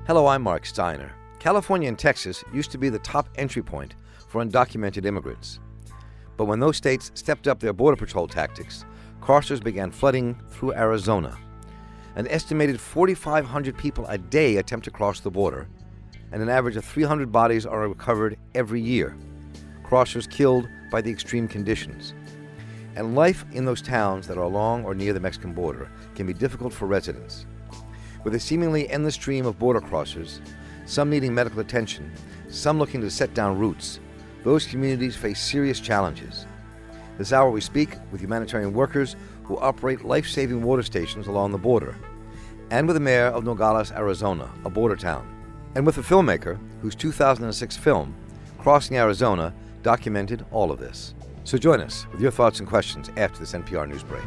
Hello, I'm Mark Steiner. California and Texas used to be the top entry point for undocumented immigrants. But when those states stepped up their border patrol tactics, crossers began flooding through Arizona. An estimated 4,500 people a day attempt to cross the border, and an average of 300 bodies are recovered every year. Crossers killed by the extreme conditions. And life in those towns that are along or near the Mexican border can be difficult for residents. With a seemingly endless stream of border crossers, some needing medical attention, some looking to set down roots, those communities face serious challenges. This hour we speak with humanitarian workers who operate life-saving water stations along the border, and with the mayor of Nogales, Arizona, a border town, and with a filmmaker whose 2006 film, Crossing Arizona, documented all of this. So join us with your thoughts and questions after this NPR News break.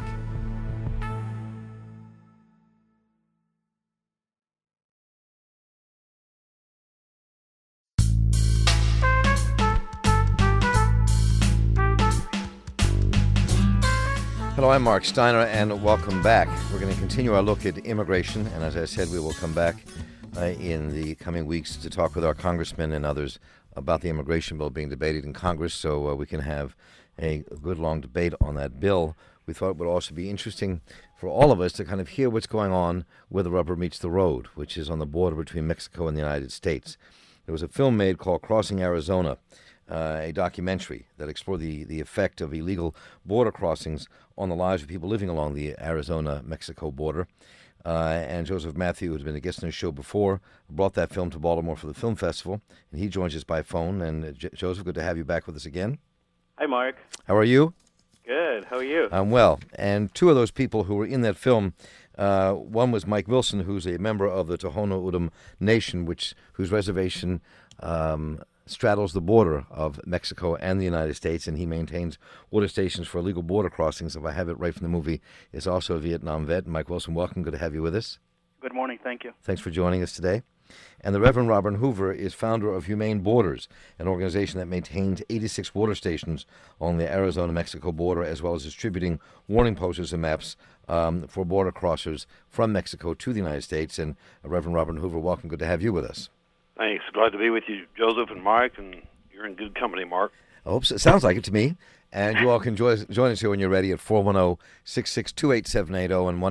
Hello, I'm Mark Steiner, and welcome back. We're going to continue our look at immigration, and as I said, we will come back in the coming weeks to talk with our congressmen and others about the immigration bill being debated in Congress, so we can have a good long debate on that bill. We thought it would also be interesting for all of us to kind of hear what's going on where the rubber meets the road, which is on the border between Mexico and the United States. There was a film made called Crossing Arizona, a documentary that explored the effect of illegal border crossings on the lives of people living along the Arizona-Mexico border. And Joseph Matthew, who's been a guest on the show before, brought that film to Baltimore for the film festival, and he joins us by phone. And Joseph, good to have you back with us again. Hi, Mark. How are you? Good. How are you? I'm well. And two of those people who were in that film, one was Mike Wilson, who's a member of the Tohono O'odham Nation, whose reservation straddles the border of Mexico and the United States, and he maintains water stations for illegal border crossings. If I have it right from the movie, is also a Vietnam vet. Mike Wilson, welcome. Good to have you with us. Good morning. Thank you. Thanks for joining us today. And the Reverend Robin Hoover is founder of Humane Borders, an organization that maintains 86 water stations on the Arizona-Mexico border, as well as distributing warning posters and maps for border crossers from Mexico to the United States. And Reverend Robin Hoover, welcome. Good to have you with us. Thanks. Glad to be with you, Joseph and Mark, and you're in good company, Mark. I hope so. It sounds like it to me. And you all can join us here when you're ready at 410-662-8780 and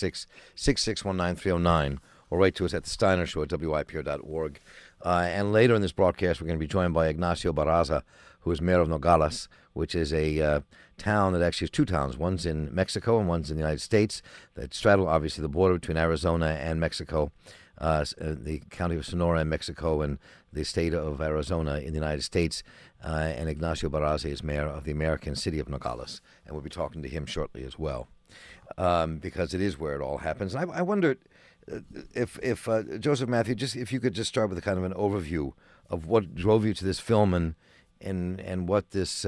1-866-661-9309, or write to us at the Steiner Show at WIPR.org. And later in this broadcast, we're going to be joined by Ignacio Barraza, who is mayor of Nogales, which is a town that actually has two towns. One's in Mexico and one's in the United States, that straddle, obviously, the border between Arizona and Mexico. The county of Sonora in Mexico and the state of Arizona in the United States. And Ignacio Barraza is mayor of the American city of Nogales. And we'll be talking to him shortly as well, because it is where it all happens. And I wondered if Joseph Matthew, if you could just start with a kind of an overview of what drove you to this film and what this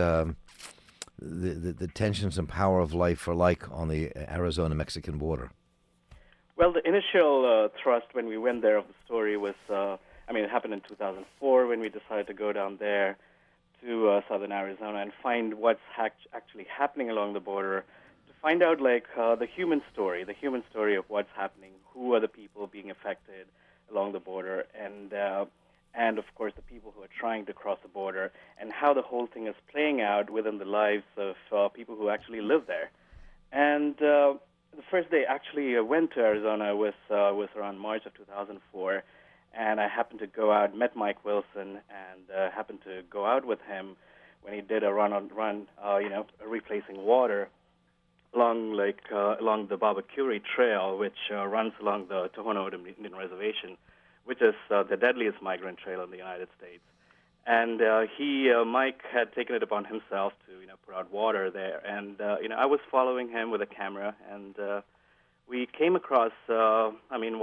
the tensions and power of life are like on the Arizona-Mexican border. Well, the initial thrust when we went there of the story was, it happened in 2004 when we decided to go down there to southern Arizona and find what's actually happening along the border, to find out, the human story of what's happening, who are the people being affected along the border, and of course, the people who are trying to cross the border, and how the whole thing is playing out within the lives of people who actually live there. And the first day actually went to Arizona was around March of 2004, and I happened to go out, met Mike Wilson, and happened to go out with him when he did a run, replacing water along the Babakuri Trail, which runs along the Tohono O'odham Indian Reservation, which is the deadliest migrant trail in the United States. And Mike had taken it upon himself to, put out water there. And, I was following him with a camera, and we came across, while,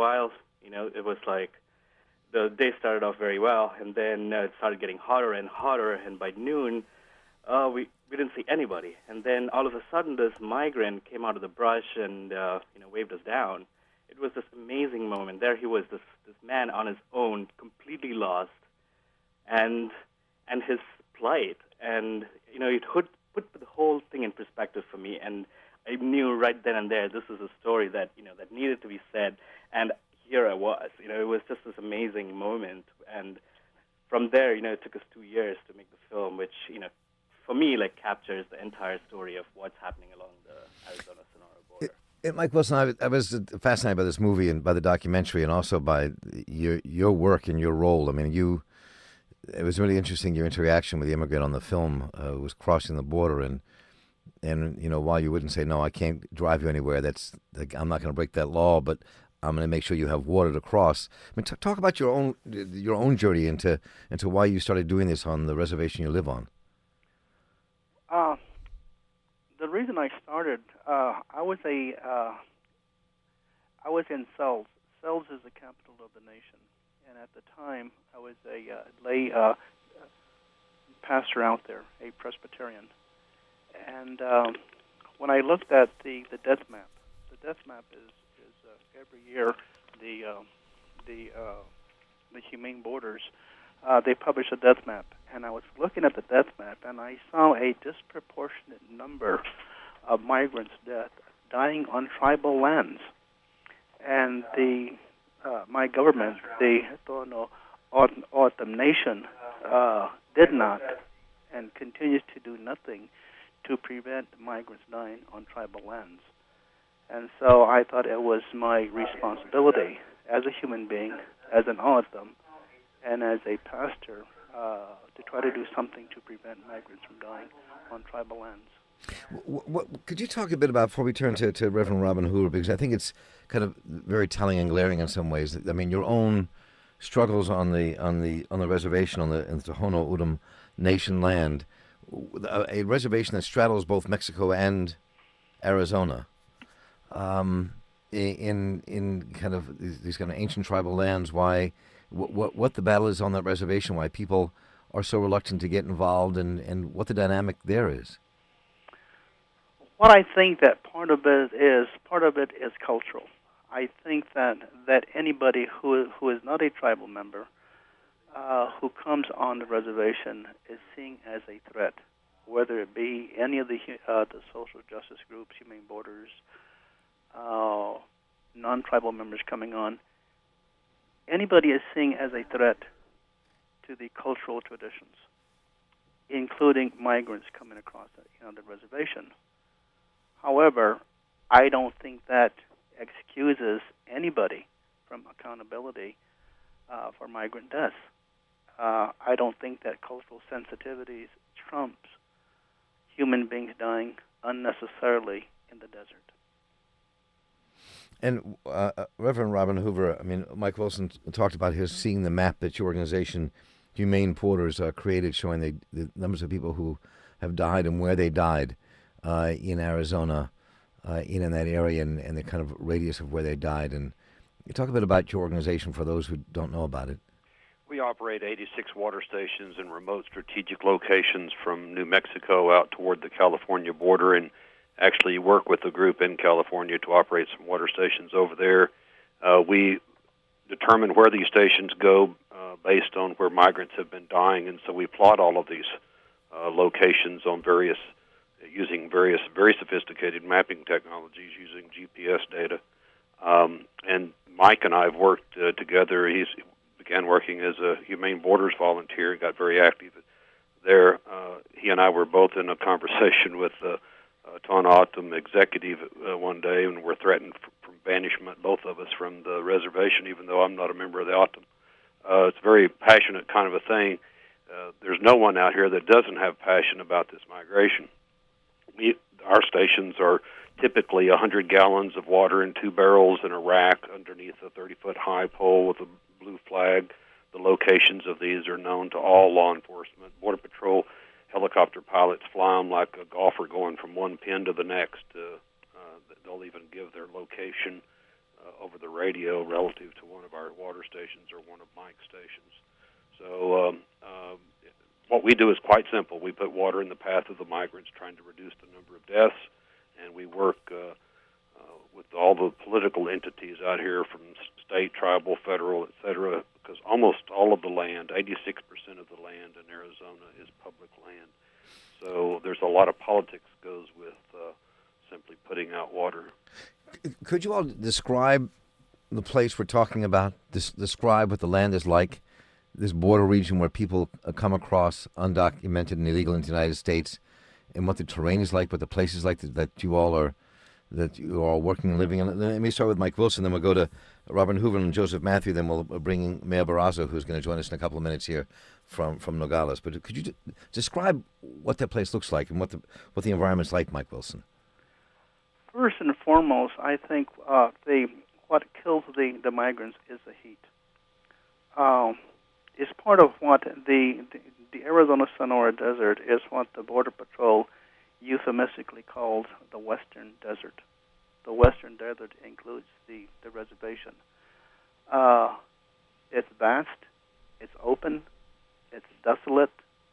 it was like the day started off very well, and then it started getting hotter and hotter, and by noon, we didn't see anybody. And then all of a sudden, this migrant came out of the brush and, waved us down. It was this amazing moment. There he was, this man on his own, completely lost, and his plight, and it put the whole thing in perspective for me, and I knew right then and there this is a story that that needed to be said, and here I was. It was just this amazing amazing moment. And from there, it took us 2 years to make the film, which, for me, captures the entire story of what's happening along the Arizona-Sonora border. Mike Wilson, I was fascinated by this movie and by the documentary, and also by your work and your role. I mean, it was really interesting, your interaction with the immigrant on the film who was crossing the border, and while you wouldn't say, no, I can't drive you anywhere, I'm not going to break that law, but I'm going to make sure you have water to cross. I mean, talk about your own journey into why you started doing this on the reservation you live on. The reason I started, I was in Sells. Sells is the capital of the nation, and at the time I was a lay pastor out there, a Presbyterian. And when I looked at the death map is every year the Humane Borders they publish a death map, and I was looking at the death map, and I saw a disproportionate number of migrants dying on tribal lands, and my government, the Tohono O'odham Nation, did not and continues to do nothing to prevent migrants dying on tribal lands. And so I thought it was my responsibility as a human being, as an O'odham, and as a pastor, to try to do something to prevent migrants from dying on tribal lands. Could you talk a bit about, before we turn to Reverend Robin Hoover, because I think it's kind of very telling and glaring in some ways. I mean, your own struggles on the reservation in the Tohono O'odham Nation land, a reservation that straddles both Mexico and Arizona, in kind of these kind of ancient tribal lands. What the battle is on that reservation, why people are so reluctant to get involved, and what the dynamic there is. What I think that part of it is cultural. I think that anybody who is not a tribal member, who comes on the reservation, is seen as a threat, whether it be any of the social justice groups, Humane Borders, non-tribal members coming on. Anybody is seen as a threat to the cultural traditions, including migrants coming across the reservation. However, I don't think that excuses anybody from accountability for migrant deaths. I don't think that cultural sensitivities trumps human beings dying unnecessarily in the desert. And Reverend Robin Hoover, I mean, Mike Wilson talked about seeing the map that your organization, Humane Borders, created, showing the numbers of people who have died and where they died in Arizona, in that area, and the kind of radius of where they died. And you talk a bit about your organization for those who don't know about it. We operate 86 water stations in remote strategic locations from New Mexico out toward the California border, and actually work with a group in California to operate some water stations over there. We determine where these stations go based on where migrants have been dying, and so we plot all of these locations on using various very sophisticated mapping technologies using GPS data. And Mike and I have worked together. He began working as a Humane Borders volunteer and got very active there. He and I were both in a conversation with Tohono O'odham executive one day, and were threatened from banishment, both of us, from the reservation, even though I'm not a member of the O'odham. It's a very passionate kind of a thing. There's no one out here that doesn't have passion about this migration. Our stations are typically 100 gallons of water in 2 barrels in a rack underneath a 30-foot high pole with a blue flag. The locations of these are known to all law enforcement. Border Patrol helicopter pilots fly them like a golfer going from one pin to the next. They'll even give their location over the radio relative to one of our water stations or one of Mike's stations. So what we do is quite simple. We put water in the path of the migrants, trying to reduce the number of deaths, and we work with all the political entities out here, from state, tribal, federal, et cetera, because almost all of the land, 86% of the land in Arizona, is public land. So there's a lot of politics goes with simply putting out water. Could you all describe the place we're talking about? Describe what the land is like, this border region where people come across undocumented and illegal into the United States, and what the terrain is like, what the place is like that you all are working and living in. Let me start with Mike Wilson, then we'll go to Robin Hoover and Joseph Matthew, then we'll bring in Mayor Barraza, who's going to join us in a couple of minutes here from Nogales. But could you describe what that place looks like and what the environment's like, Mike Wilson? First and foremost, I think what kills the migrants is the heat. It's part of what the Arizona Sonora Desert is what the Border Patrol euphemistically called the Western Desert. The Western Desert includes the reservation. It's vast, it's open, it's desolate,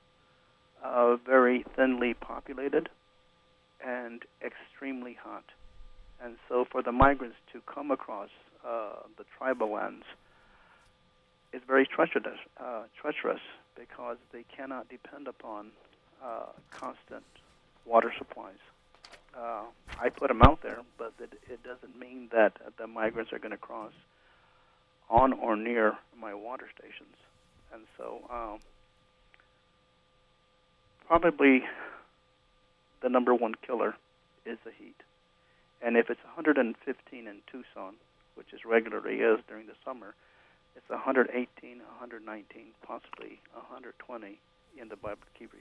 very thinly populated, and extremely hot. And so for the migrants to come across the tribal lands, it's very treacherous because they cannot depend upon constant water supplies. I put them out there, but it doesn't mean that the migrants are going to cross on or near my water stations. And so probably the number one killer is the heat. And if it's 115 in Tucson, which is regularly is during the summer, it's 118, 119, possibly 120 in the Bible-Kibri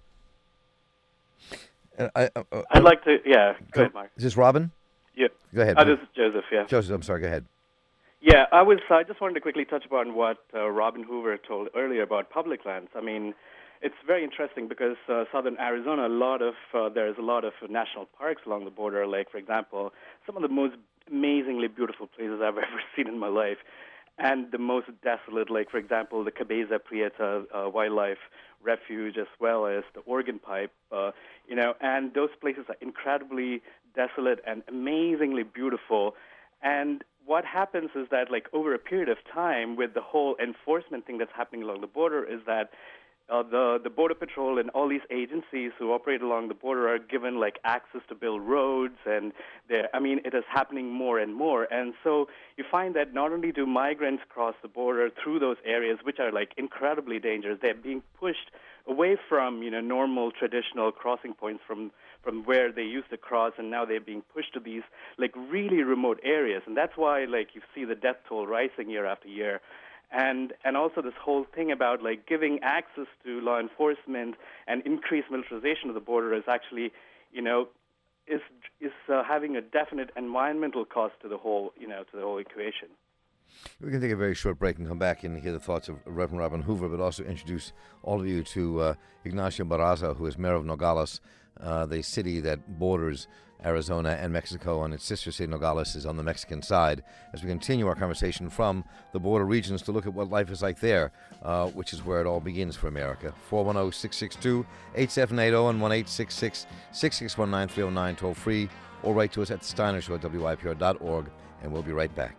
Trail. I'd like to, go ahead, Mark. Is this Robin? Yeah. Go ahead. This is Joseph, yeah. Joseph, I'm sorry, go ahead. Yeah, I just wanted to quickly touch upon what Robin Hoover told earlier about public lands. I mean, it's very interesting because southern Arizona, there's a lot of national parks along the border. Like, for example, some of the most amazingly beautiful places I've ever seen in my life, and the most desolate, like, for example, the Cabeza Prieta Wildlife Refuge, as well as the Organ Pipe, and those places are incredibly desolate and amazingly beautiful. And what happens is that, like, over a period of time, with the whole enforcement thing that's happening along the border, is that the Border Patrol and all these agencies who operate along the border are given, like, access to build roads, and it is happening more and more. And so you find that not only do migrants cross the border through those areas, which are, like, incredibly dangerous, they're being pushed away from, normal traditional crossing points from where they used to cross, and now they're being pushed to these, like, really remote areas. And that's why, like, you see the death toll rising year after year. And also this whole thing about, like, giving access to law enforcement and increased militarization of the border is actually, is having a definite environmental cost to the whole, to the whole equation. We're going to take a very short break and come back and hear the thoughts of Reverend Robin Hoover, but also introduce all of you to Ignacio Barraza, who is mayor of Nogales, the city that borders Arizona and Mexico, and its sister city Nogales is on the Mexican side, as we continue our conversation from the border regions to look at what life is like there, which is where it all begins for America. 410-662-8780 and 1-866-661-9309 toll free, or write to us at the Steiner Show at WYPR.org, and we'll be right back.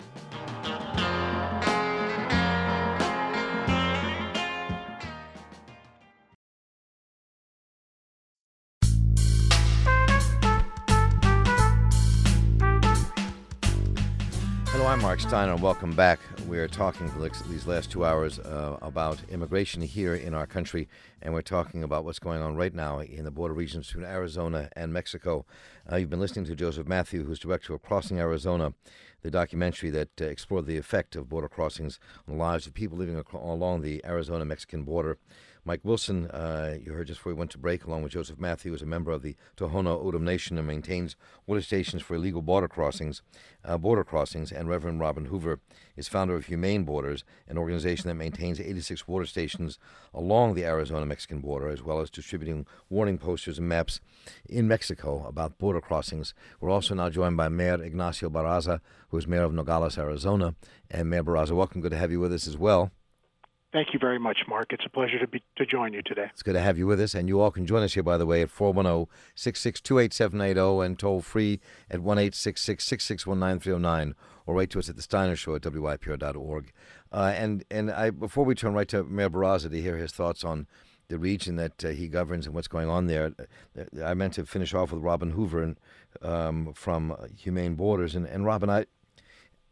I'm Mark Steiner, and welcome back. We are talking for these last 2 hours about immigration here in our country, and we're talking about what's going on right now in the border regions between Arizona and Mexico. You've been listening to Joseph Matthew, who's director of Crossing Arizona, the documentary that explored the effect of border crossings on the lives of people living along the Arizona-Mexican border. Mike Wilson, you heard just before we went to break, along with Joseph Matthew, is a member of the Tohono O'odham Nation and maintains water stations for illegal border crossings. And Reverend Robin Hoover is founder of Humane Borders, an organization that maintains 86 water stations along the Arizona-Mexican border, as well as distributing warning posters and maps in Mexico about border crossings. We're also now joined by Mayor Ignacio Barraza, who is mayor of Nogales, Arizona. And Mayor Barraza, welcome. Good to have you with us as well. Thank you very much, Mark. It's a pleasure to join you today. It's good to have you with us, and you all can join us here, by the way, at 410-662-8780 and toll free at 1-866-661-9309, or write to us at the Steiner Show at WYPR.org. Before we turn right to Mayor Barraza to hear his thoughts on the region that he governs and what's going on there, I meant to finish off with Robin Hoover from Humane Borders. And Robin,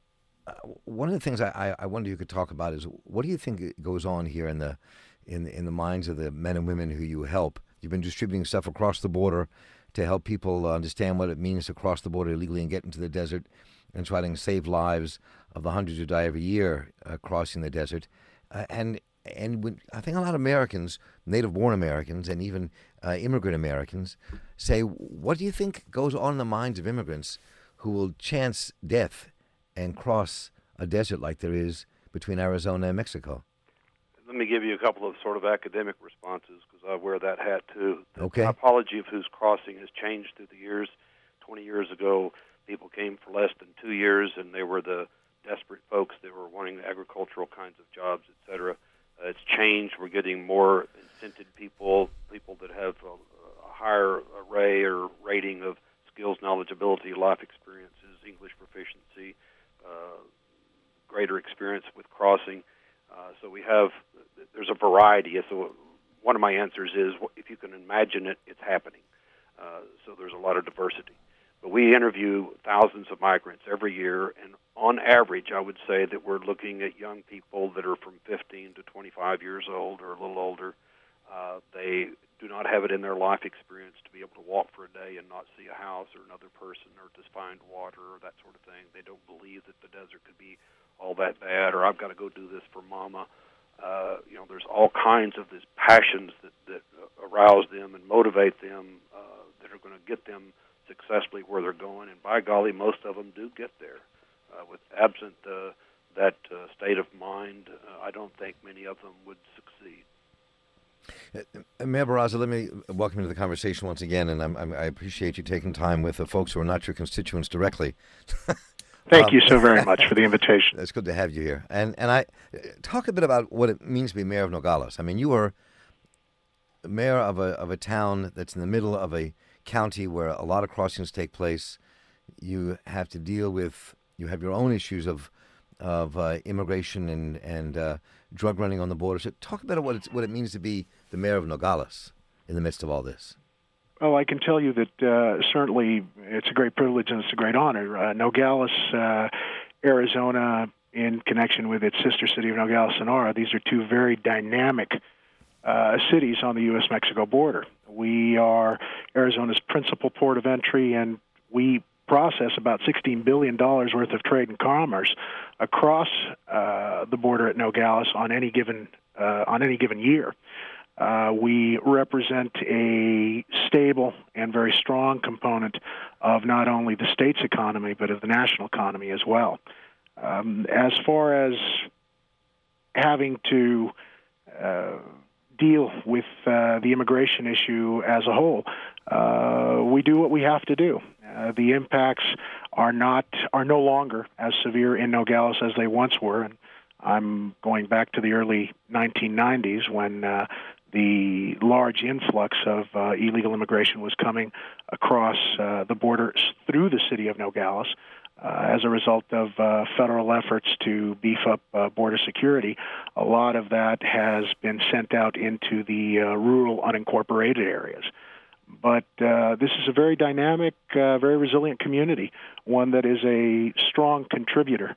One of the things I wonder you could talk about is what do you think goes on here in the minds of the men and women who you help? You've been distributing stuff across the border to help people understand what it means to cross the border illegally and get into the desert and try to save lives of the hundreds who die every year crossing the desert. And I think a lot of Americans, native-born Americans, and even immigrant Americans, say, what do you think goes on in the minds of immigrants who will chance death and cross a desert like there is between Arizona and Mexico? Let me give you a couple of sort of academic responses because I wear that hat too. The Okay. typology of who's crossing has changed through the years. 20 years ago, people came for less than 2 years, and they were the desperate folks that were wanting agricultural kinds of jobs, etc. It's changed. We're getting more incented people that have a higher array or rating of skills, knowledge, ability, life experiences, English proficiency, greater experience with crossing. So there's a variety. So one of my answers is, if you can imagine it, it's happening. So there's a lot of diversity. But we interview thousands of migrants every year, and on average, I would say that we're looking at young people that are from 15 to 25 years old or a little older. They do not have it in their life experience to be able to walk for a day and not see a house or another person or to find water or that sort of thing. They don't believe that the desert could be all that bad, or I've got to go do this for mama. There's all kinds of these passions that arouse them and motivate them that are going to get them successfully where they're going. And by golly, most of them do get there. With absent that state of mind, I don't think many of them would succeed. Mayor Barraza, let me welcome you to the conversation once again, and I appreciate you taking time with the folks who are not your constituents directly. Thank you so very much for the invitation. It's good to have you here. And I talk a bit about what it means to be mayor of Nogales. I mean, you are mayor of a town that's in the middle of a county where a lot of crossings take place. You have to deal with, you have your own issues of immigration and drug running on the border. So talk about what it means to be the mayor of Nogales in the midst of all this. Well, I can tell you that certainly it's a great privilege and it's a great honor. Nogales, Arizona, in connection with its sister city of Nogales, Sonora, these are two very dynamic cities on the U.S.-Mexico border. We are Arizona's principal port of entry, and we process about $16 billion worth of trade and commerce across the border at Nogales on any given year. We represent a stable and very strong component of not only the state's economy, but of the national economy as well. As far as having to deal with the immigration issue as a whole, we do what we have to do. The impacts are no longer as severe in Nogales as they once were, and I'm going back to the early 1990s when the large influx of illegal immigration was coming across the border through the city of Nogales. As a result of federal efforts to beef up border security, a lot of that has been sent out into the rural, unincorporated areas. But this is a very dynamic, very resilient community, one that is a strong contributor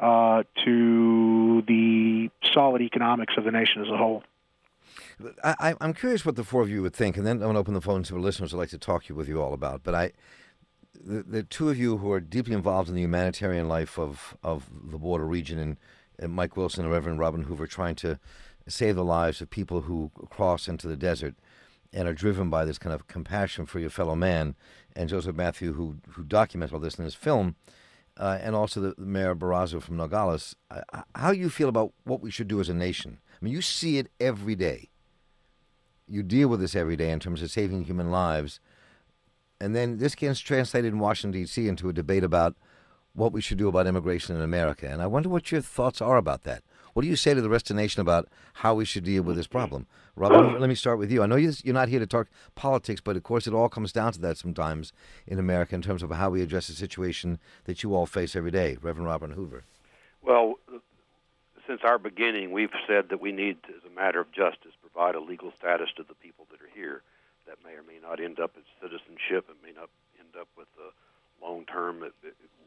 to the solid economics of the nation as a whole. I'm curious what the four of you would think, and then I'm going to open the phone to the listeners I'd like to talk with you all about. But the two of you who are deeply involved in the humanitarian life of the border region, and Mike Wilson and Reverend Robin Hoover, trying to save the lives of people who cross into the desert and are driven by this kind of compassion for your fellow man, and Joseph Matthew, who documents all this in his film, and also the Mayor Barraza from Nogales. How do you feel about what we should do as a nation? I mean, you see it every day. You deal with this every day in terms of saving human lives. And then this gets translated in Washington, D.C. into a debate about what we should do about immigration in America. And I wonder what your thoughts are about that. What do you say to the rest of the nation about how we should deal with this problem? Robin, let me start with you. I know you're not here to talk politics, but of course it all comes down to that sometimes in America in terms of how we address the situation that you all face every day. Reverend Robin Hoover. Well, since our beginning, we've said that we need, as a matter of justice, provide a legal status to the people that are here. That may or may not end up as citizenship. It may not end up with a long-term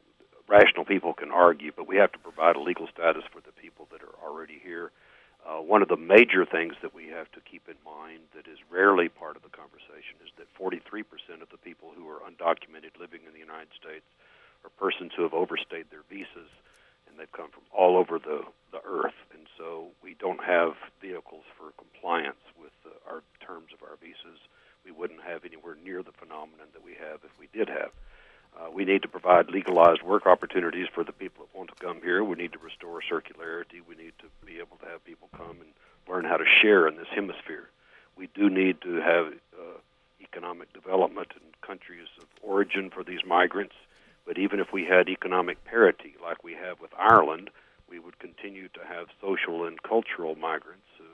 rational people can argue, but we have to provide a legal status for the people that are already here. One of the major things that we have to keep in mind that is rarely part of the conversation is that 43% of the people who are undocumented living in the United States are persons who have overstayed their visas, and they've come from all over the earth. And so we don't have vehicles for compliance with our terms of our visas. We wouldn't have anywhere near the phenomenon that we have if we did have. We need to provide legalized work opportunities for the people that want to come here. We need to restore circularity. We need to be able to have people come and learn how to share in this hemisphere. We do need to have economic development in countries of origin for these migrants. But even if we had economic parity like we have with Ireland, we would continue to have social and cultural migrants who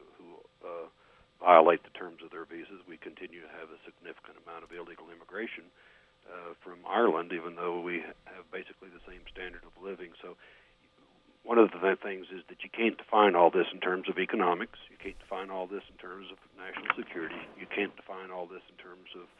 violate the terms of their visas. We continue to have a significant amount of illegal immigration from Ireland, even though we have basically the same standard of living. So one of the things is that you can't define all this in terms of economics. You can't define all this in terms of national security. You can't define all this in terms of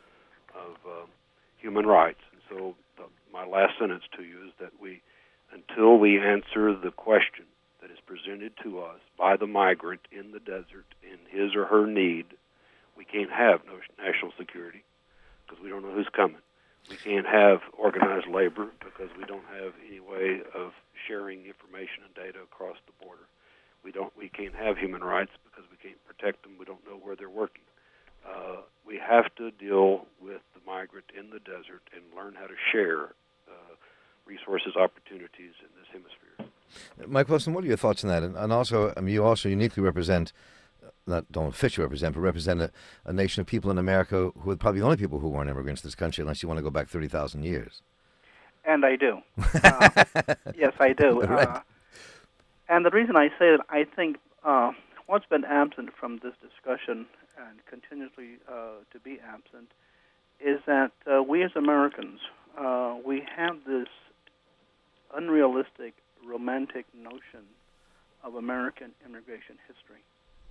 human rights. And so my last sentence to you is that until we answer the question that is presented to us by the migrant in the desert in his or her need, we can't have no national security because we don't know who's coming. We can't have organized labor because we don't have any way of sharing information and data across the border. We can't have human rights because we can't protect them. We don't know where they're working. We have to deal with the migrant in the desert and learn how to share resources, opportunities in this hemisphere. Mike Wilson, what are your thoughts on that? And also, I mean, you also uniquely represent, don't officially represent, but represent a nation of people in America who are probably the only people who weren't immigrants to this country, unless you want to go back 30,000 years. And I do. Yes, I do. Right. And the reason I say that, I think what's been absent from this discussion and continuously to be absent is that we as Americans, we have this unrealistic, romantic notion of American immigration history.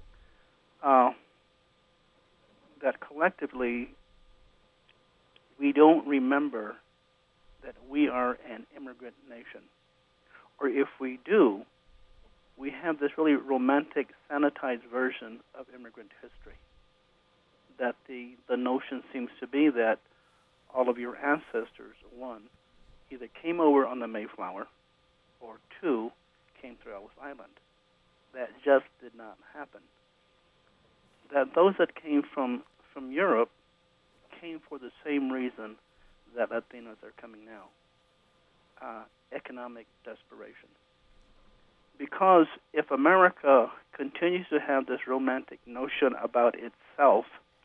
That collectively we don't remember that we are an immigrant nation. Or if we do, we have this really romantic, sanitized version of immigrant history. That the notion seems to be that all of your ancestors, one, either came over on the Mayflower, or two, came through Ellis Island. That just did not happen. That those that came from Europe came for the same reason that Latinos are coming now, economic desperation. Because if America continues to have this romantic notion about itself,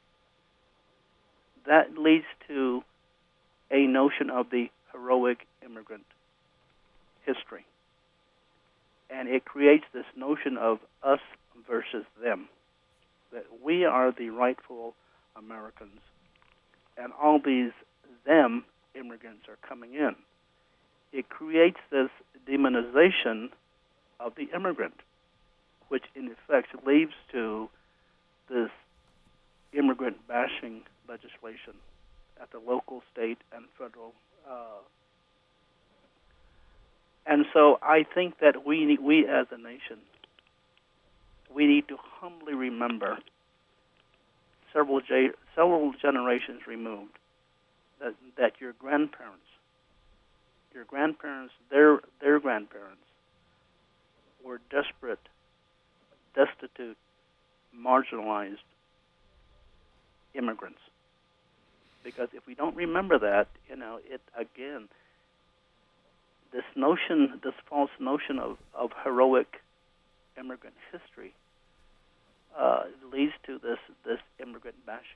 that leads to a notion of the heroic immigrant history. And it creates this notion of us versus them, that we are the rightful Americans, and all these them immigrants are coming in. It creates this demonization of the immigrant, which in effect leads to this immigrant bashing legislation at the local, state, and federal. And so I think that we as a nation, we need to humbly remember several generations removed that your grandparents, their grandparents were desperate, destitute, marginalized immigrants. Because if we don't remember that, this false notion of heroic immigrant history leads to this immigrant bashing.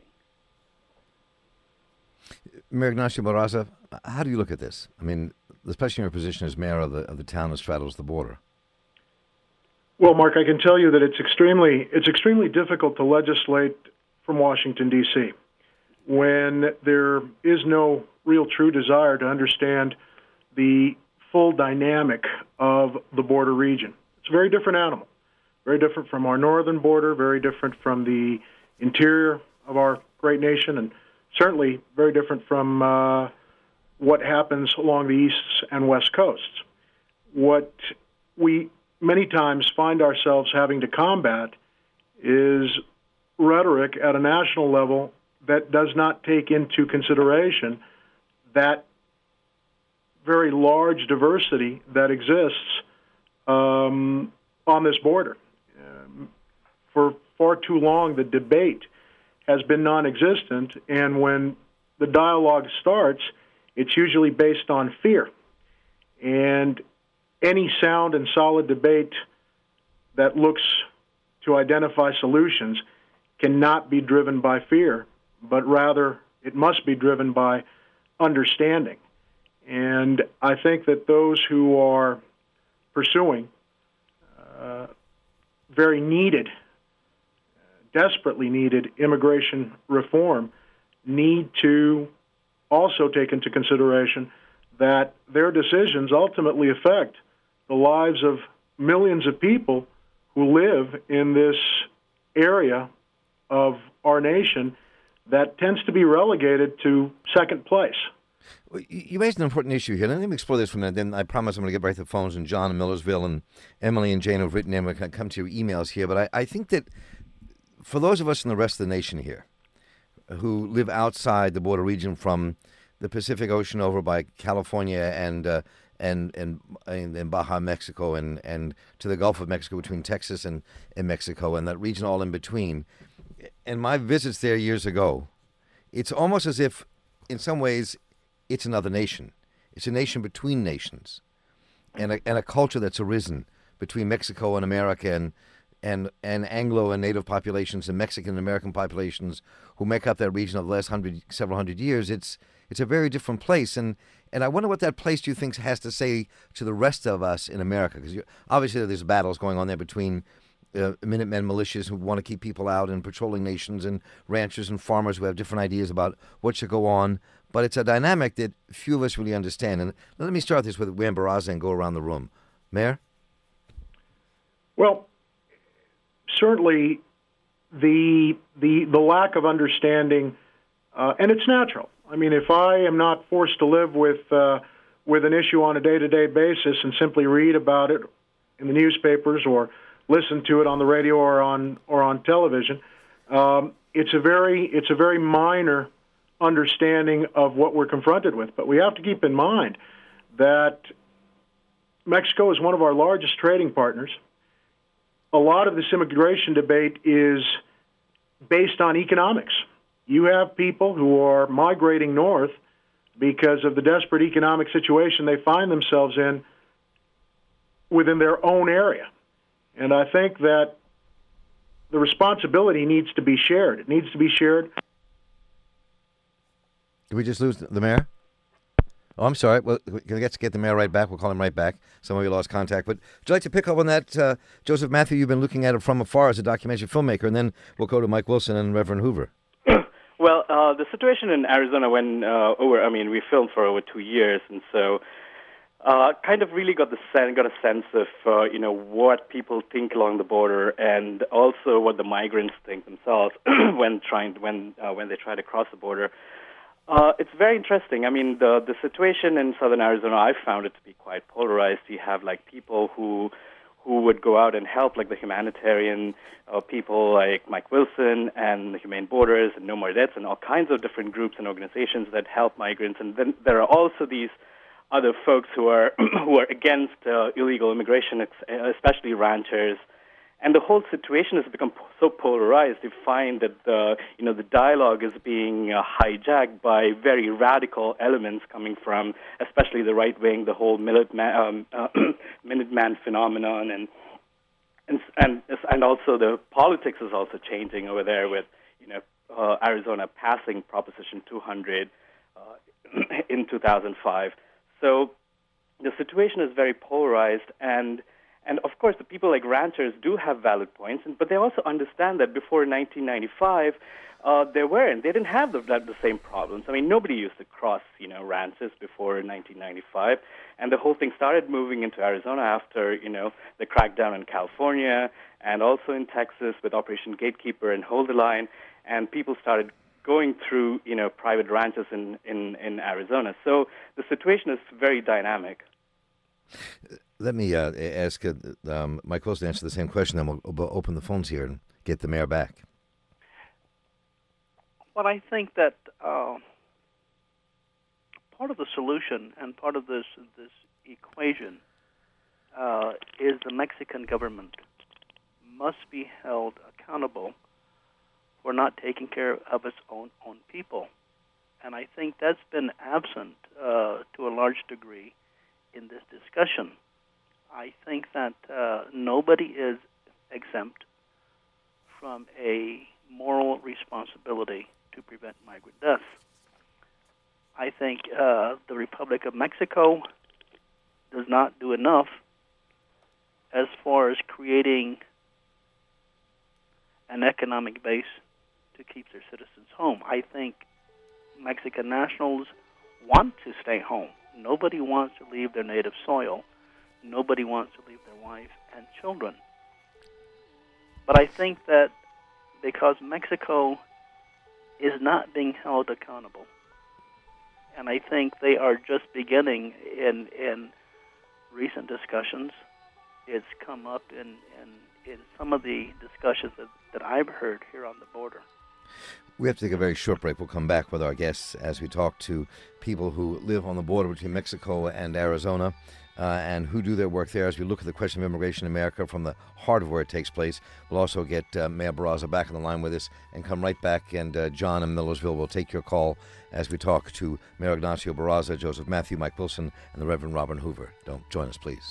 Mayor Ignacio Barraza, how do you look at this? I mean, especially in your position as mayor of the town that straddles the border. Well, Mark, I can tell you that it's extremely difficult to legislate from Washington, D.C. when there is no real true desire to understand the full dynamic of the border region. It's a very different animal, very different from our northern border, very different from the interior of our great nation, and certainly very different from what happens along the east and west coasts. What we many times find ourselves having to combat is rhetoric at a national level that does not take into consideration that very large diversity that exists on this border. For far too long, the debate has been non-existent, and when the dialogue starts, it's usually based on fear. And any sound and solid debate that looks to identify solutions cannot be driven by fear, but rather it must be driven by understanding. And I think that those who are pursuing very needed, desperately needed immigration reform need to also take into consideration that their decisions ultimately affect the lives of millions of people who live in this area of our nation that tends to be relegated to second place. Well, you raised an important issue here. Let me explore this for a minute. Then I promise I'm going to get right to the phones, and John in Millersville and Emily and Jane have written in. We're going to come to your emails here. But I think that for those of us in the rest of the nation here who live outside the border region from the Pacific Ocean over by California and Baja, Mexico, and to the Gulf of Mexico between Texas and Mexico and that region all in between, and my visits there years ago, it's almost as if, in some ways, it's another nation. It's a nation between nations, and a culture that's arisen between Mexico and America, and Anglo and Native populations and Mexican and American populations who make up that region of the last several hundred years. It's a very different place, and I wonder what that place do you think has to say to the rest of us in America? Because obviously there's battles going on there between Minutemen militias who want to keep people out and patrolling nations and ranchers and farmers who have different ideas about what should go on. But it's a dynamic that few of us really understand. And let me start this with Wayne Barraza and go around the room. Mayor? Well, certainly the lack of understanding, and it's natural. I mean, if I am not forced to live with an issue on a day-to-day basis and simply read about it in the newspapers or listen to it on the radio or on television, it's a very minor understanding of what we're confronted with. But we have to keep in mind that Mexico is one of our largest trading partners. A lot of this immigration debate is based on economics. You have people who are migrating north because of the desperate economic situation they find themselves in within their own area. And I think that the responsibility needs to be shared. It needs to be shared. Did we just lose the mayor? Oh, I'm sorry. Well, we're going to get the mayor right back. We'll call him right back. Some of you lost contact. But would you like to pick up on that, Joseph Matthew? You've been looking at it from afar as a documentary filmmaker, and then we'll go to Mike Wilson and Reverend Hoover. Well, the situation in Arizona we filmed for over 2 years, and so kind of really got a sense of what people think along the border, and also what the migrants think themselves when they try to cross the border. It's very interesting. I mean, the situation in southern Arizona, I found it to be quite polarized. You have people who would go out and help, like the humanitarian people like Mike Wilson and the Humane Borders and No More Deaths and all kinds of different groups and organizations that help migrants. And then there are also these other folks who are against illegal immigration, especially ranchers. And the whole situation has become so polarized. You find that the dialogue is being hijacked by very radical elements coming from, especially the right wing, the whole Minuteman phenomenon, and also the politics is also changing over there with Arizona passing Proposition 200 in 2005. So the situation is very polarized, and of course, the people like ranchers do have valid points, but they also understand that before 1995, they didn't have the same problems. I mean, nobody used to cross, ranches before 1995, and the whole thing started moving into Arizona after, the crackdown in California, and also in Texas with Operation Gatekeeper and Hold the Line, and people started going through, private ranches in Arizona. So the situation is very dynamic. Let me ask Mike Wilson to answer the same question, then we'll open the phones here and get the mayor back. Well, I think that part of the solution and part of this equation is the Mexican government must be held accountable for not taking care of its own people. And I think that's been absent to a large degree in this discussion. I think that nobody is exempt from a moral responsibility to prevent migrant death. I think the Republic of Mexico does not do enough as far as creating an economic base to keep their citizens home. I think Mexican nationals want to stay home. Nobody wants to leave their native soil. Nobody wants to leave their wife and children. But I think that because Mexico is not being held accountable, and I think they are just beginning in recent discussions. It's come up in some of the discussions that I've heard here on the border. We have to take a very short break. We'll come back with our guests as we talk to people who live on the border between Mexico and Arizona and who do their work there as we look at the question of immigration in America from the heart of where it takes place. We'll also get Mayor Barraza back on the line with us and come right back. And John in Millersville will take your call as we talk to Mayor Ignacio Barraza, Joseph Matthew, Mike Wilson, and the Reverend Robin Hoover. Don't join us, please.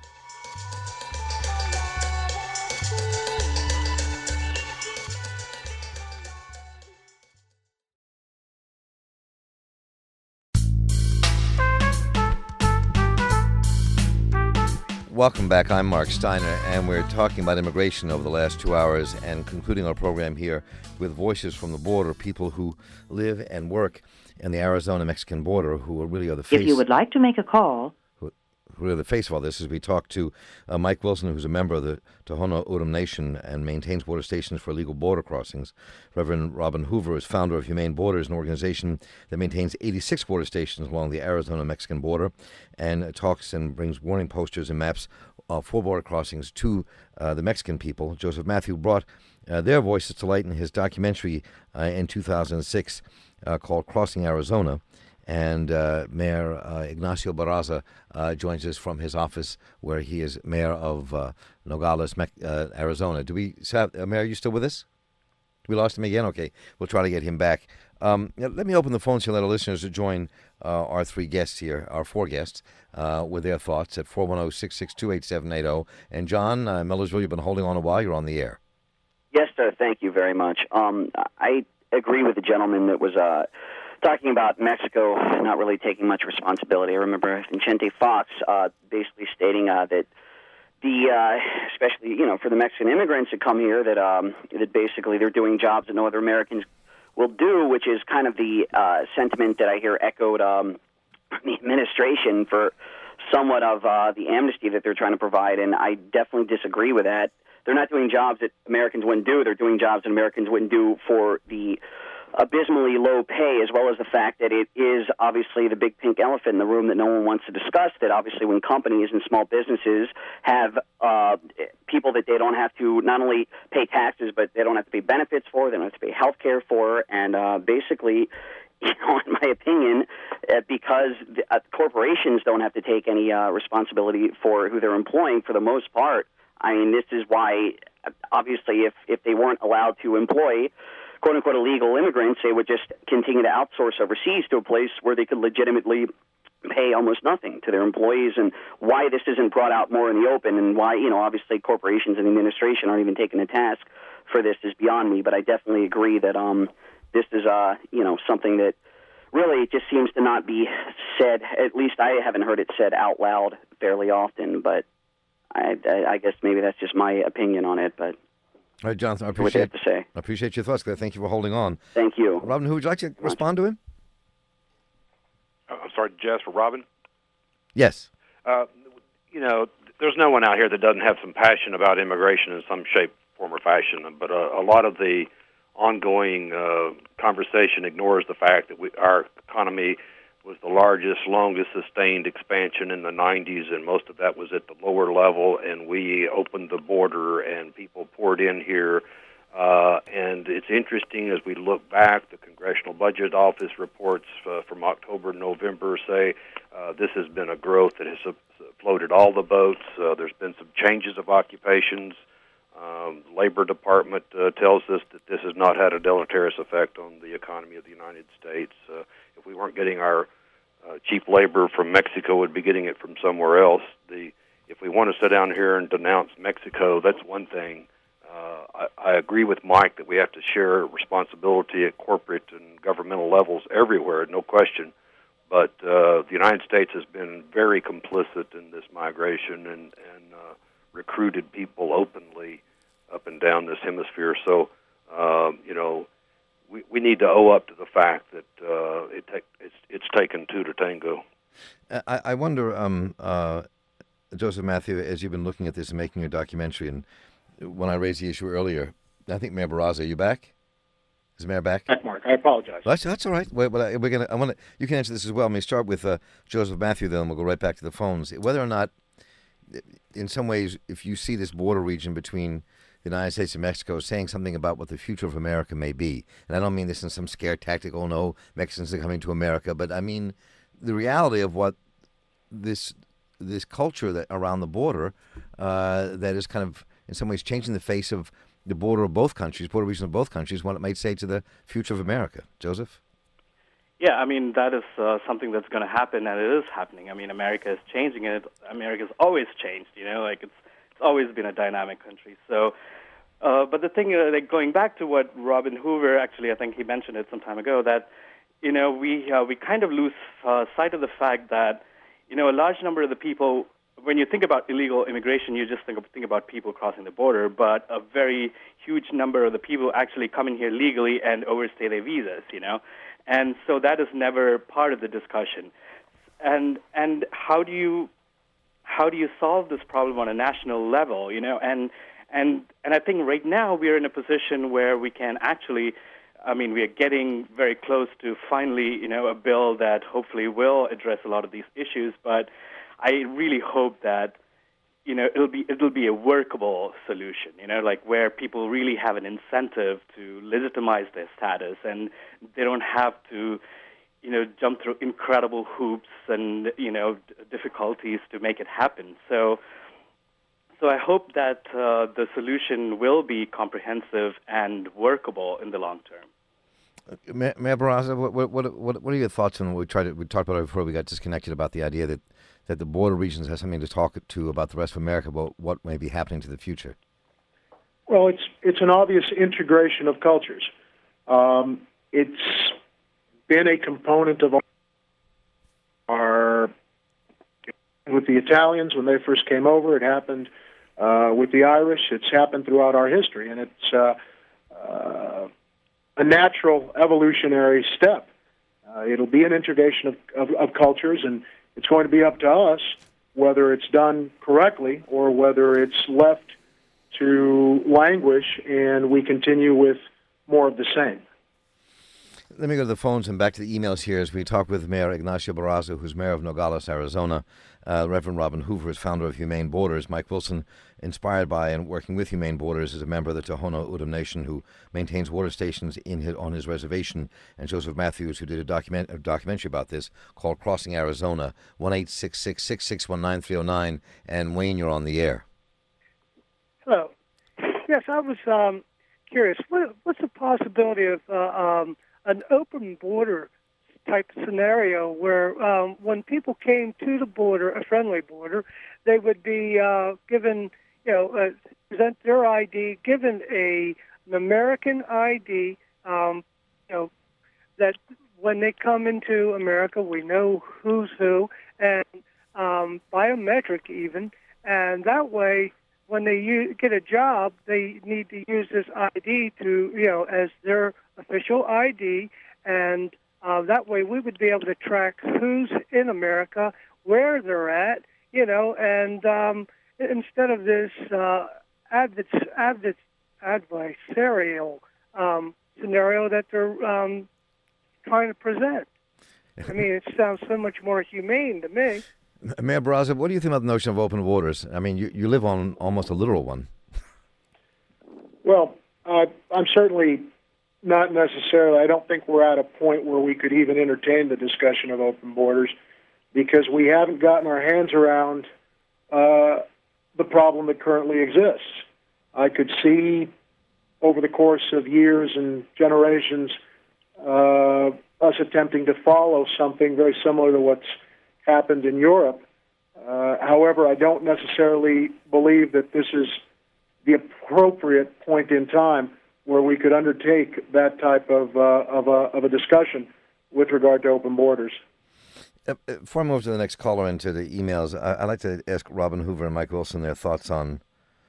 Welcome back. I'm Mark Steiner, and we're talking about immigration over the last 2 hours and concluding our program here with voices from the border, people who live and work in the Arizona-Mexican border who really are the face. If you would like to make a call, who are the face of all this, as we talk to Mike Wilson, who's a member of the Tohono O'odham Nation and maintains border stations for illegal border crossings. Reverend Robin Hoover is founder of Humane Borders, an organization that maintains 86 border stations along the Arizona-Mexican border and talks and brings warning posters and maps for border crossings to the Mexican people. Joseph Matthew brought their voices to light in his documentary in 2006 called Crossing Arizona. And Mayor Ignacio Barraza joins us from his office where he is mayor of Nogales, Arizona. Do we have, Mayor, are you still with us? We lost him again? Okay, we'll try to get him back. Let me open the phones here and let our listeners join our four guests, with their thoughts at 410-662-8780. And John, Millersville, you've been holding on a while. You're on the air. Yes, sir. Thank you very much. I agree with the gentleman that was talking about Mexico not really taking much responsibility. I remember Vicente Fox basically stating that especially for the Mexican immigrants that come here, that basically they're doing jobs that no other Americans will do, which is kind of the sentiment that I hear echoed in the administration for somewhat of the amnesty that they're trying to provide, and I definitely disagree with that. They're not doing jobs that Americans wouldn't do. They're doing jobs that Americans wouldn't do for the abysmally low pay, as well as the fact that it is obviously the big pink elephant in the room that no one wants to discuss, that obviously when companies and small businesses have people that they don't have to not only pay taxes, but they don't have to pay benefits for, they don't have to pay health care for, and basically, in my opinion, because corporations don't have to take any responsibility for who they're employing for the most part. I mean, this is why, obviously, if they weren't allowed to employ quote-unquote illegal immigrants, they would just continue to outsource overseas to a place where they could legitimately pay almost nothing to their employees, and why this isn't brought out more in the open, and why, obviously corporations and the administration aren't even taking a task for this is beyond me. But I definitely agree that this is, something that really just seems to not be said. At least I haven't heard it said out loud fairly often, but I guess maybe that's just my opinion on it, but all right, Jonathan, I appreciate your thoughts. Thank you for holding on. Thank you. Robin, who would you like to respond to him? I'm sorry, Jess, for Robin? Yes. There's no one out here that doesn't have some passion about immigration in some shape, form, or fashion. But a lot of the ongoing conversation ignores the fact that our economy was the largest, longest sustained expansion in the 90s, and most of that was at the lower level, and we opened the border and people poured in here. And it's interesting as we look back, the Congressional Budget Office reports from October and November say this has been a growth that has floated all the boats. There's been some changes of occupations. Labor Department tells us that this has not had a deleterious effect on the economy of the United States. If we weren't getting our cheap labor from Mexico, we'd be getting it from somewhere else. If we want to sit down here and denounce Mexico, that's one thing. I agree with Mike that we have to share responsibility at corporate and governmental levels everywhere, no question. But the United States has been very complicit in this migration and recruited people openly up and down this hemisphere. So, we need to owe up to the fact that it's taken two to tango. I wonder, Joseph Matthew, as you've been looking at this and making your documentary, and when I raised the issue earlier, I think Mayor Barraza, are you back? Is the mayor back? That's Mark. I apologize. That's all right. You can answer this as well. Let me start with Joseph Matthew, then we'll go right back to the phones. Whether or not, in some ways, if you see this border region between the United States and Mexico saying something about what the future of America may be, and I don't mean this in some scare tactic, oh no, Mexicans are coming to America, but I mean the reality of what this culture that around the border that is kind of in some ways changing the face of the border region of both countries, what it might say to the future of America. Joseph? Yeah, I mean, that is something that's going to happen, and it is happening. I mean, America is changing, and America's always changed, it's always been a dynamic country. So, but the thing, going back to what Robin Hoover, actually, I think he mentioned it some time ago, that, we kind of lose sight of the fact that, a large number of the people, when you think about illegal immigration, you just think about people crossing the border, but a very huge number of the people actually come in here legally and overstay their visas, And so that is never part of the discussion. And how do you solve this problem on a national level, And I think right now we are in a position where we can actually, we are getting very close to finally, a bill that hopefully will address a lot of these issues, but I really hope that, it'll be a workable solution, where people really have an incentive to legitimize their status and they don't have to, jump through incredible hoops and, difficulties to make it happen. So I hope that the solution will be comprehensive and workable in the long term. Mayor Barraza, what are your thoughts on what we talked about it before we got disconnected about the idea that the border regions have something to talk to about the rest of America, about what may be happening to the future? Well, it's an obvious integration of cultures. It's been a component of our with the Italians when they first came over. It happened with the Irish. It's happened throughout our history, and it's a natural evolutionary step. It'll be an integration of cultures, and it's going to be up to us whether it's done correctly or whether it's left to languish and we continue with more of the same. Let me go to the phones and back to the emails here as we talk with Mayor Ignacio Barraza, who's mayor of Nogales, Arizona. Reverend Robin Hoover is founder of Humane Borders. Mike Wilson, inspired by and working with Humane Borders, is a member of the Tohono O'odham Nation who maintains water stations on his reservation. And Joseph Matthews, who did a documentary about this called Crossing Arizona, 1-866-661-9309. And Wayne, you're on the air. Hello. Yes, I was curious. What's the possibility of an open border type scenario where when people came to the border, a friendly border, they would be given, present their ID, given an American ID, that when they come into America, we know who's who, and biometric even, and that way, when they get a job, they need to use this ID to, as their official ID, and that way we would be able to track who's in America, where they're at, and instead of this adversarial scenario that they're trying to present. I mean, it sounds so much more humane to me. Mayor Barraza, what do you think about the notion of open borders? I mean, you live on almost a literal one. Well, I'm certainly not necessarily. I don't think we're at a point where we could even entertain the discussion of open borders because we haven't gotten our hands around the problem that currently exists. I could see over the course of years and generations us attempting to follow something very similar to what's happened in Europe. However, I don't necessarily believe that this is the appropriate point in time where we could undertake that type of a discussion with regard to open borders. Before I move to the next caller into the emails, I'd like to ask Robin Hoover and Mike Wilson their thoughts on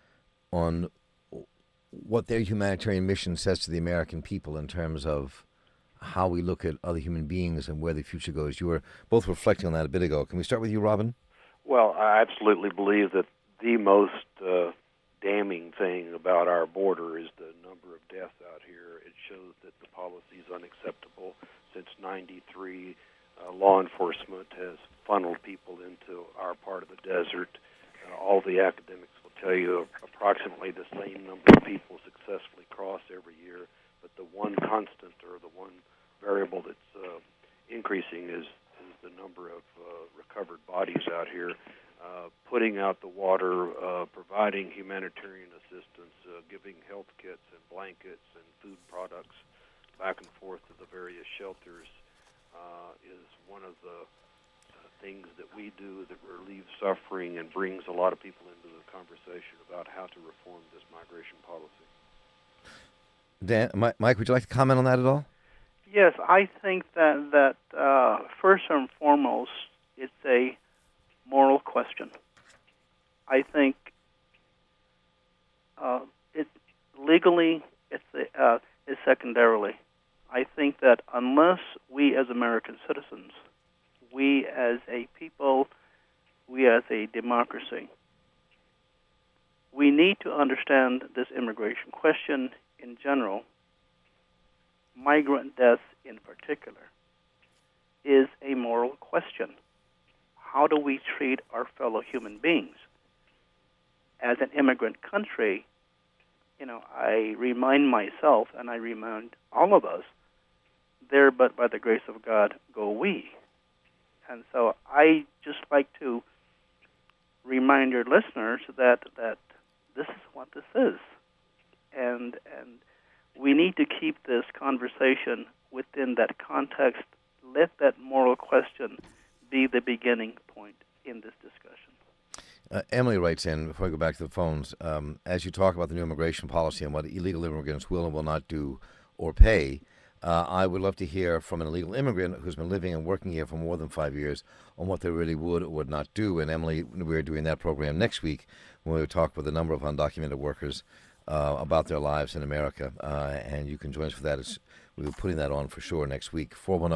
what their humanitarian mission says to the American people in terms of how we look at other human beings and where the future goes. You were both reflecting on that a bit ago. Can we start with you, Robin? Well, I absolutely believe that the most damning thing about our border is the number of deaths out here. It shows that the policy is unacceptable. Since '93, law enforcement has funneled people into our part of the desert. All the academics will tell you approximately the same number of people successfully cross every year, but the one constant or the one variable that's increasing is the number of recovered bodies out here. Putting out the water, providing humanitarian assistance, giving health kits and blankets and food products back and forth to the various shelters is one of the things that we do that relieves suffering and brings a lot of people into the conversation about how to reform this migration policy. Dan, Mike, would you like to comment on that at all? Yes, I think that first and foremost, it's a moral question. I think it's secondarily. I think that unless we as American citizens, we as a people, we as a democracy, we need to understand this immigration question in general, migrant deaths in particular, is a moral question. How do we treat our fellow human beings? As an immigrant country, I remind myself and I remind all of us, there but by the grace of God go we. And so I just like to remind your listeners that this is what this is. And we need to keep this conversation within that context. Let that moral question be the beginning point in this discussion. Emily writes in, before I go back to the phones, as you talk about the new immigration policy and what illegal immigrants will and will not do or pay, I would love to hear from an illegal immigrant who's been living and working here for more than 5 years on what they really would or would not do. And Emily, we're doing that program next week when we talk with a number of undocumented workers about their lives in America. And you can join us for that. We'll be putting that on for sure next week.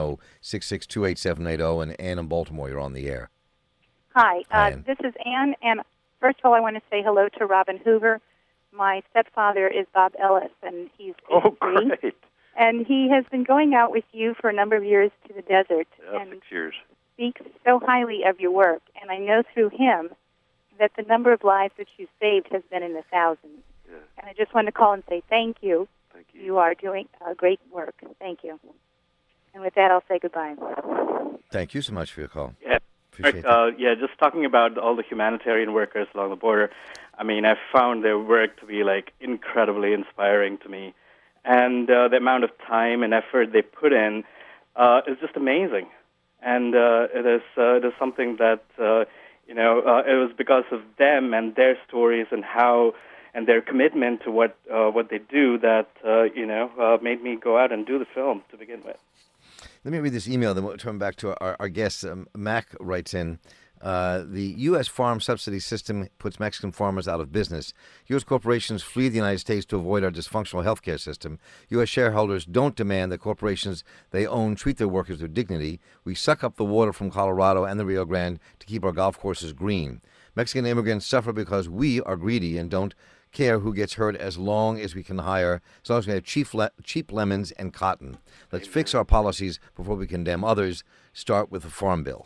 410-662-8780. And Ann in Baltimore, you're on the air. Hi, this is Ann, and first of all, I want to say hello to Robin Hoover. My stepfather is Bob Ellis, and he's 83. Oh, great. And he has been going out with you for a number of years to the desert. Yeah, and 6 years. Speaks so highly of your work, and I know through him that the number of lives that you saved has been in the thousands. Yeah. And I just want to call and say thank you. Thank you. You are doing great work. Thank you. And with that, I'll say goodbye. Thank you so much for your call. Yeah. Appreciate that. Just talking about all the humanitarian workers along the border, I mean, I've found their work to be, incredibly inspiring to me. And the amount of time and effort they put in is just amazing. And it is something that, it was because of them and their stories and their commitment to what they do that, made me go out and do the film to begin with. Let me read this email, then we'll turn back to our guest. Mac writes in, the U.S. farm subsidy system puts Mexican farmers out of business. U.S. corporations flee the United States to avoid our dysfunctional healthcare system. U.S. shareholders don't demand that corporations they own treat their workers with dignity. We suck up the water from Colorado and the Rio Grande to keep our golf courses green. Mexican immigrants suffer because we are greedy and don't care who gets hurt as long as we can hire, as long as we have cheap lemons and cotton. Let's fix our policies before we condemn others. Start with the Farm Bill.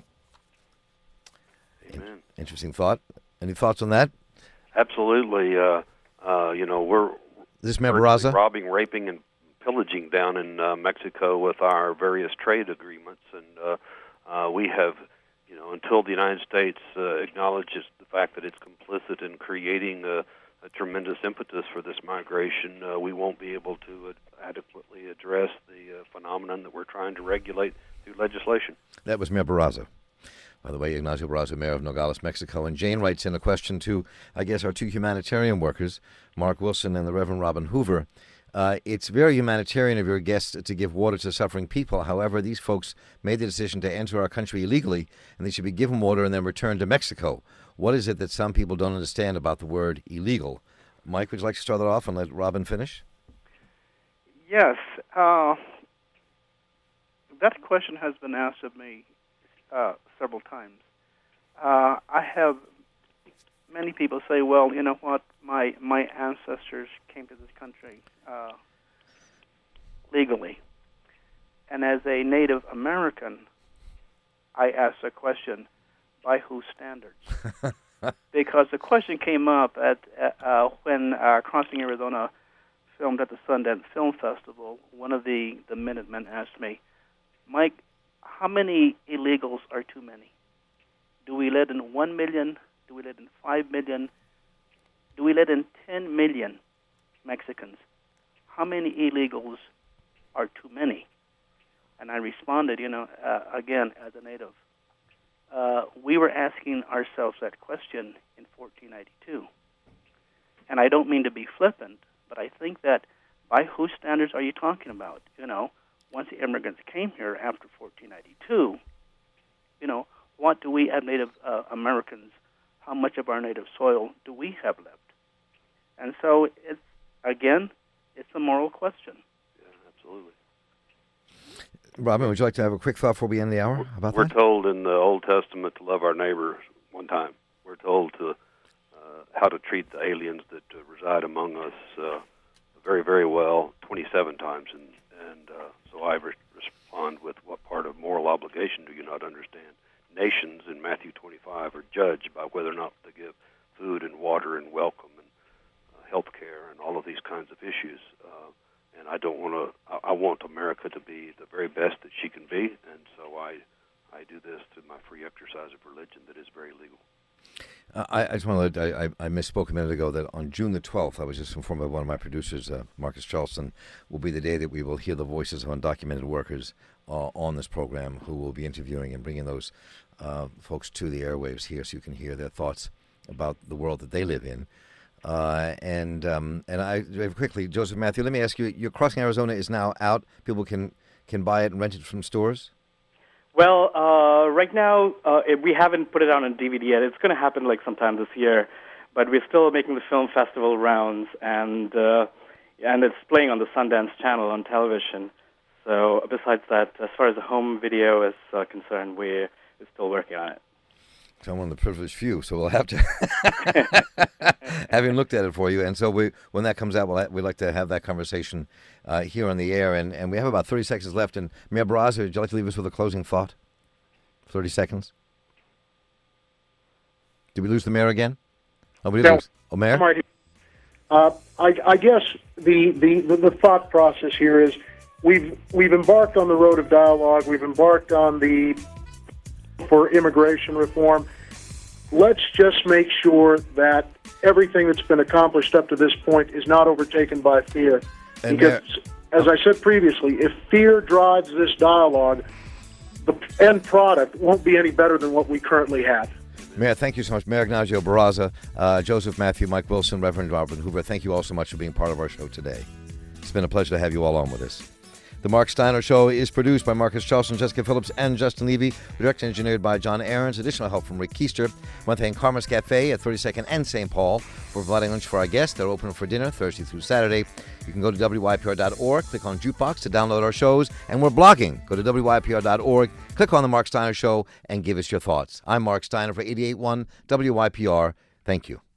Amen. Interesting thought. Any thoughts on that? Absolutely. We're this Mayor Barraza? Robbing, raping, and pillaging down in Mexico with our various trade agreements, and we have, until the United States acknowledges the fact that it's complicit in creating a tremendous impetus for this migration, we won't be able to adequately address the phenomenon that we're trying to regulate through legislation. That was Mayor Barraza. By the way, Ignacio Barraza, Mayor of Nogales, Mexico. And Jane writes in a question to, I guess, our two humanitarian workers, Mark Wilson and the Reverend Robin Hoover. It's very humanitarian of your guests to give water to suffering people. However, these folks made the decision to enter our country illegally, and they should be given water and then returned to Mexico. What is it that some people don't understand about the word illegal? Mike, would you like to start that off and let Robin finish? Yes. That question has been asked of me several times. I have many people say, well, you know what, my ancestors came to this country legally. And as a Native American, I ask the question, by whose standards? Because the question came up when Crossing Arizona filmed at the Sundance Film Festival. One of the Minutemen asked me, Mike, how many illegals are too many? Do we let in 1 million? Do we let in 5 million? Do we let in 10 million Mexicans? How many illegals are too many? And I responded, again, as a native. We were asking ourselves that question in 1492. And I don't mean to be flippant, but I think that by whose standards are you talking about? Once the immigrants came here after 1492, what do we as Native Americans, how much of our native soil do we have left? And so, it's a moral question. Yeah, absolutely. Robin, would you like to have a quick thought before we end the hour about that? We're told in the Old Testament to love our neighbor one time. We're told to how to treat the aliens that reside among us very, very well 27 times. And so I respond with, what part of moral obligation do you not understand? Nations in Matthew 25 are judged by whether or not they give food and water and welcome and health care and all of these kinds of issues. And I want America to be the very best that she can be, and so I do this through my free exercise of religion that is very legal. I just want to I misspoke a minute ago that on June the 12th, I was just informed by one of my producers, Marcus Charleston, will be the day that we will hear the voices of undocumented workers on this program, who will be interviewing and bringing those folks to the airwaves here so you can hear their thoughts about the world that they live in. And I very quickly, Joseph Matthew, let me ask you, your Crossing Arizona is now out. People can buy it and rent it from stores? Well, right now, we haven't put it out on DVD yet. It's going to happen sometime this year, but we're still making the film festival rounds, and it's playing on the Sundance Channel on television. So besides that, as far as the home video is concerned, we're still working on it. So I'm one of the privileged few, so we'll have to having looked at it for you. And so when that comes out, we'd like to have that conversation here on the air. And we have about 30 seconds left. And Mayor Barraza, would you like to leave us with a closing thought? 30 seconds. Did we lose the mayor again? Oh, we did lose. Oh, Mayor? I guess the thought process here is we've embarked on the road of dialogue. We've embarked on for immigration reform. Let's just make sure that everything that's been accomplished up to this point is not overtaken by fear. And because, as I said previously, if fear drives this dialogue, the end product won't be any better than what we currently have. Mayor, thank you so much. Mayor Ignacio Barraza, Joseph Matthew, Mike Wilson, Reverend Robin Hoover, thank you all so much for being part of our show today. It's been a pleasure to have you all on with us. The Mark Steiner Show is produced by Marcus Charleston, Jessica Phillips, and Justin Levy. Directed and engineered by John Aarons. Additional help from Rick Keister. I want to thank Karma's Cafe at 32nd and St. Paul for providing lunch for our guests. They're open for dinner Thursday through Saturday. You can go to WYPR.org, click on Jukebox to download our shows, and we're blogging. Go to WYPR.org, click on The Mark Steiner Show, and give us your thoughts. I'm Mark Steiner for 88.1 WYPR. Thank you.